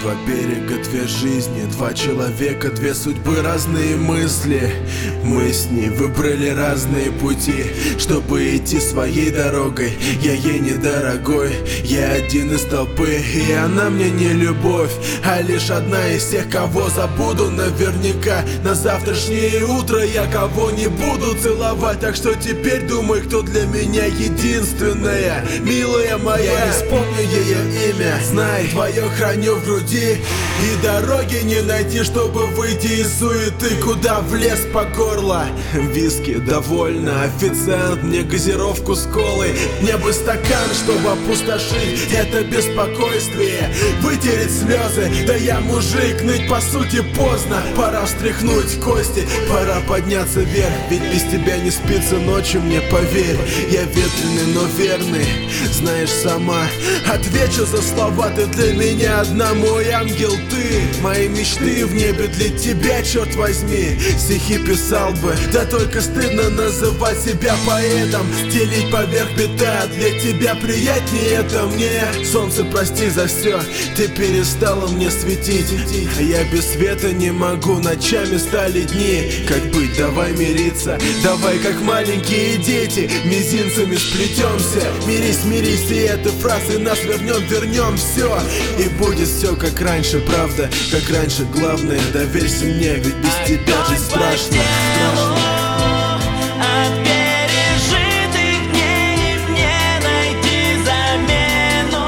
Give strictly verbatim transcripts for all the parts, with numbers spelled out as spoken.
Два берега, две жизни, два человека, две судьбы, разные мысли. Мы с ней выбрали разные пути, чтобы идти своей дорогой. Я ей недорогой, я один из толпы, и она мне не любовь, а лишь одна из тех, кого забуду наверняка. На завтрашнее утро я кого не буду целовать, так что теперь думай, кто для меня единственная, милая моя. Я не вспомню ее имя, знай, твое храню в груди. И дороги не найти, чтобы выйти из суеты, куда влез по горло. Виски довольно, официант, мне газировку с колой. Мне бы стакан, чтобы опустошить это беспокойствие, вытереть слезы, да я мужик, ныть по сути поздно. Пора встряхнуть кости, пора подняться вверх, ведь без тебя не спится ночью, мне поверь. Я ветреный, но верный, знаешь сама. Отвечу за слова, ты для меня одна, мой ангел ты. Мои мечты в небе для тебя, черт возьми. Стихи писал бы, да только стыдно называть себя поэтом. Стелить поверх бита, для тебя приятнее это мне. Солнце, прости за все, ты перестала мне светить, а я без света не могу, ночами стали дни. Как быть, давай мириться, давай как маленькие дети, мизинцами сплетемся. Мирись, мирись, и этой фразой нас вернем, вернем все. И будет все как раньше, правда, как раньше. Главное, доверься мне, ведь без тебя жить страшно, страшно. От пережитых дней мне найти замену.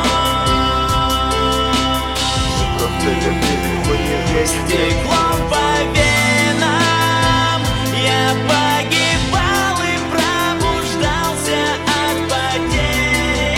Стеклом по венам я погибал и пробуждался от потери.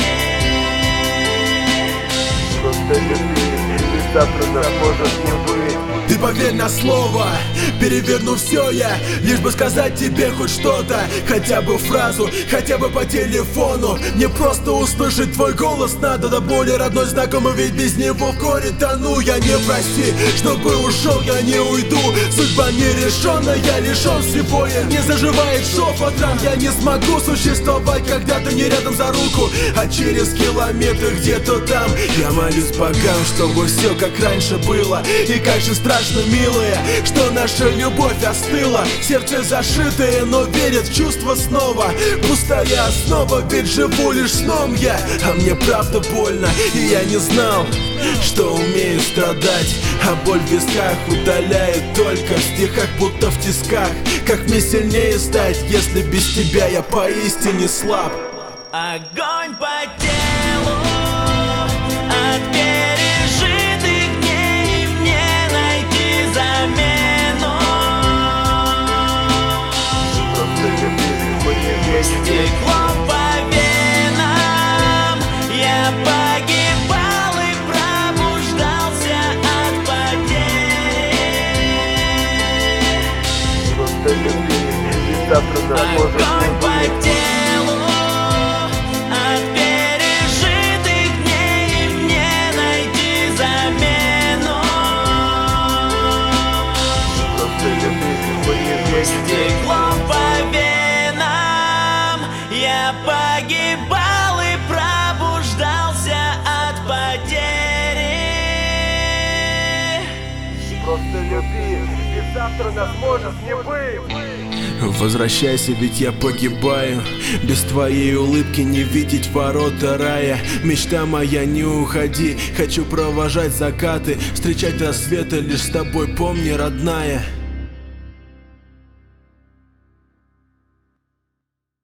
Просто люби, и завтра нас может не быть. Ты поверь на слово, переверну все я, лишь бы сказать тебе хоть что-то, хотя бы фразу, хотя бы по телефону. Мне просто услышать твой голос надо, до боли родной знакомый, ведь без него в горе тону. Я не прости, чтобы ушел, я не уйду, судьба нерешенная, я лишен всего, я не заживает шов от ран. Я не смогу существовать, когда ты не рядом за руку, а через километры где-то там. Я молюсь богам, чтобы все как раньше было, и как же страшно, милая, что наша любовь остыла. Сердце зашитое, но верит в чувства снова. Пустая основа, ведь живу лишь сном я, а мне правда больно, и я не знал, что умею страдать. А боль в висках удаляет только в стихах, будто в тисках. Как мне сильнее стать, если без тебя я поистине слаб? Огонь по телу от пережитых дней мне найти замену. Просто люби, мы не вместе. Стеклом по венам я погибал и пробуждался от потери. Просто люби, и завтра нас может не Огонь по быть. телу от пережитых дней мне найти замену. Просто люби, мы не вместе. Стеклом по венам я погибал и пробуждался от потери. Просто люби, и завтра нас может не быть. Возвращайся, ведь я погибаю. Без твоей улыбки не видеть ворота рая. Мечта моя, не уходи. Хочу провожать закаты, встречать рассветы лишь с тобой, помни, родная.